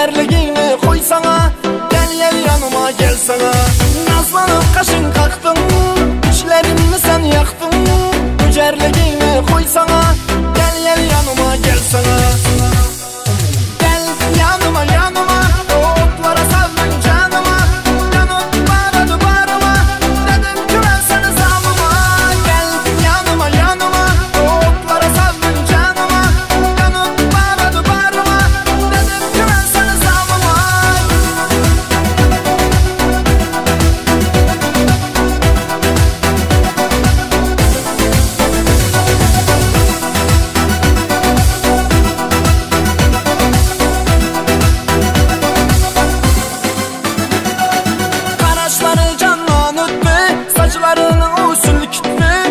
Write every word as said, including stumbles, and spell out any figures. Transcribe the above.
gücerligini koysana, gel gel yanıma gel sana. Nazlanıp kaşın kalktın, içlerimi sen yaktın. Gücerligini koysana, gel gel yanıma gel sana. Gel yanıma yanıma, otlara saldın canıma. Yanıp bağırdı bağrıma, dedim ki ben seni zalıma. Gel yanıma yanıma, otlara saldın canıma. Yanıp bağırdı bağrıma, dedim ki ben seni zalıma. Saçlarını usul kitmi,